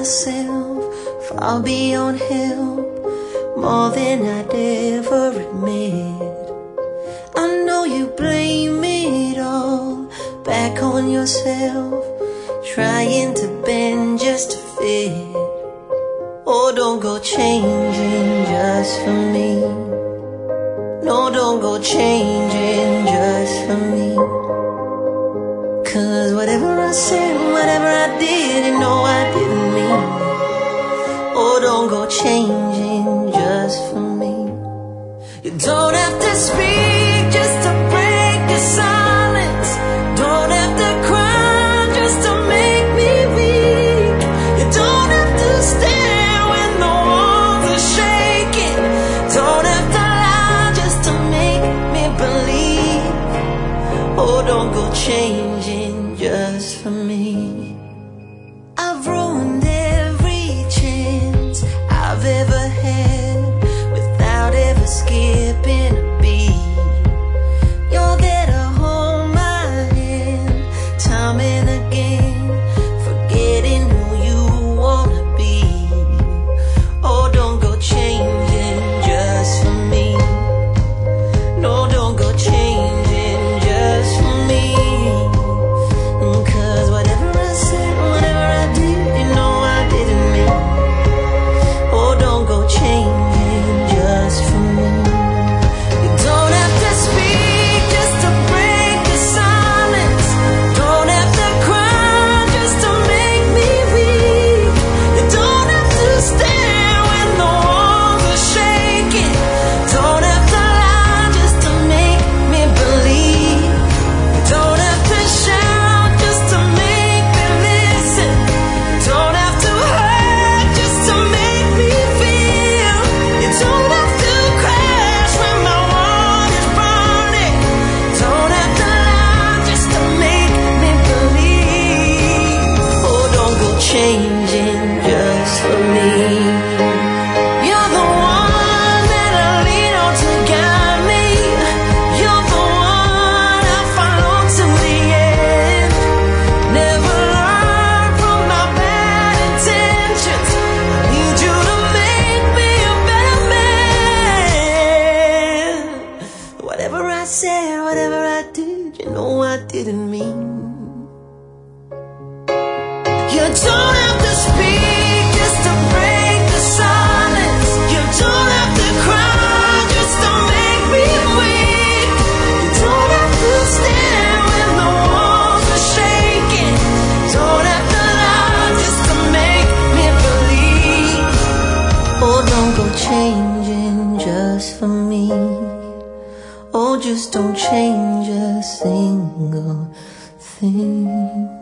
myself, far beyond help, more than I'd ever admit. I know you blame it all back on yourself, trying to bend just to fit. Oh, don't go changing just for me. No, don't go changing just for me. 'Cause whatever I said, whatever I did, you know I didn't mean. Oh, don't go changing just for me. You don't have to speak just to break the silence. Don't have to cry just to make me weak. You don't have to stare when the walls are shaking. Don't have to lie just to make me believe. Oh, don't go changing just for me. I've ruined every chance I've ever had without ever skipping a beat. You're there to hold my hand time and again, forgetting who you wanna be. Oh, don't go changing just for me. No, don't go changing just for me. 'Cause whatever I said, whatever I did, you know I didn't mean. Oh, don't go changing just for me. You don't have to speak just to break the silence. Don't have to cry just to make me weak. You don't have to stare when the walls are shaking. Don't have to lie just to make me believe. You don't have to shout just to make me listen. Don't have to hurt just to make me feel. You don't have to crash when my world is burning. Don't have to lie just to make me believe. Oh, don't go changing just for me. You're the one that I lean on to guide me. You're the one I follow to the end. Never learn from my bad intentions. I need you to make me a better man. Whatever I said, whatever I did, you know I didn't mean. You don't have to speak just to break the silence. You don't have to cry just to make me weak. You don't have to stare when the walls are shaking. Don't have to lie just to make me believe. Oh, don't go changing just for me. Oh, just don't change a single thing.